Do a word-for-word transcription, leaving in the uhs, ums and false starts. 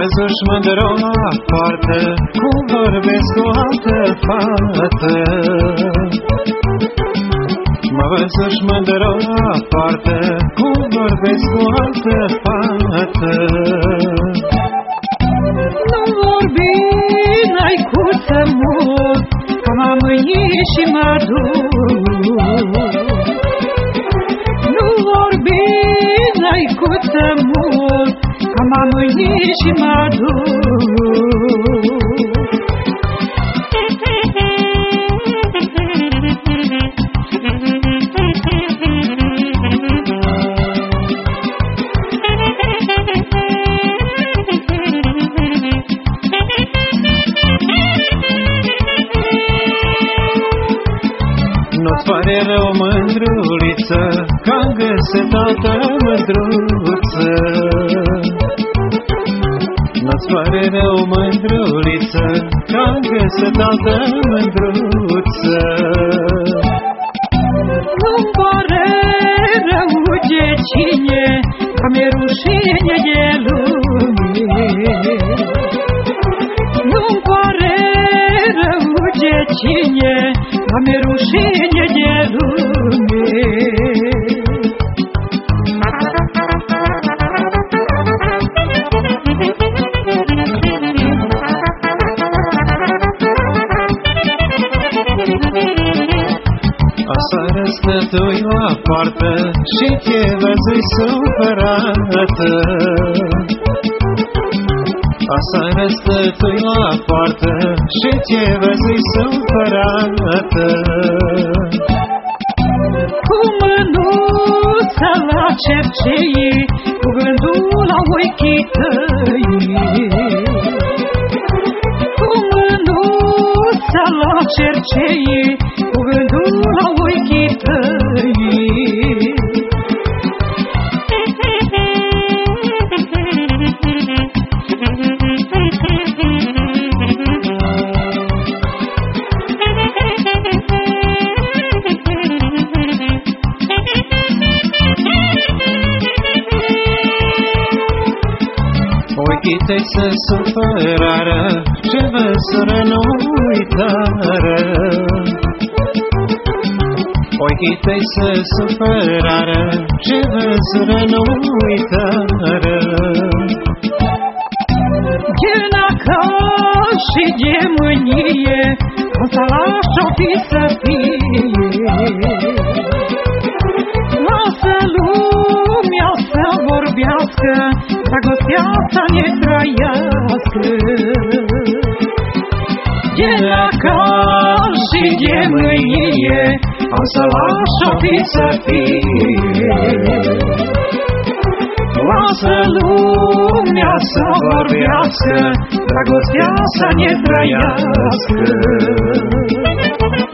văzut-și mândră la poartă, cum vorbesc cu altă fată. M-a văzut-și mândră la poartă, cum vorbesc cu altă fată. Nu vorbi, n-ai cu să mut, că m-am mâinit și mă duc. Nu vorbi, n-ai cu să mut, că m-am mâinit și mă duc. Nu-ți pare rău, mândruliță, că-am găsit altă mândruță. Nu-ți pare rău, mândruliță, că-am găsit altă mândruță. Nu-mi pare rău de cine, că mi-e rușine de lume. Nu-mi pare rău de cine, că mi-e rușine de lume. Aseară stătui la poartă și te văzui supărată. Aseară stătui la poartă și te văzui supărată. Cu mânuța la cercei, cu gândul la ochii tăi. Cu mânuța la cercei, cu gândul la ochii tăi. Ochii tăi se supărară, ce văzură nu uitară. Ochii tăi se supărară, ce văzură nu uitară. De nacal și de mânie, o să lași-o fi să fie. Lasă lumea să vorbească, dragostea să ne trăiască. De nacal și de mânie, o să lași-o fi să fie. Lasă lumea să vorbească, dragostea să ne trăiască.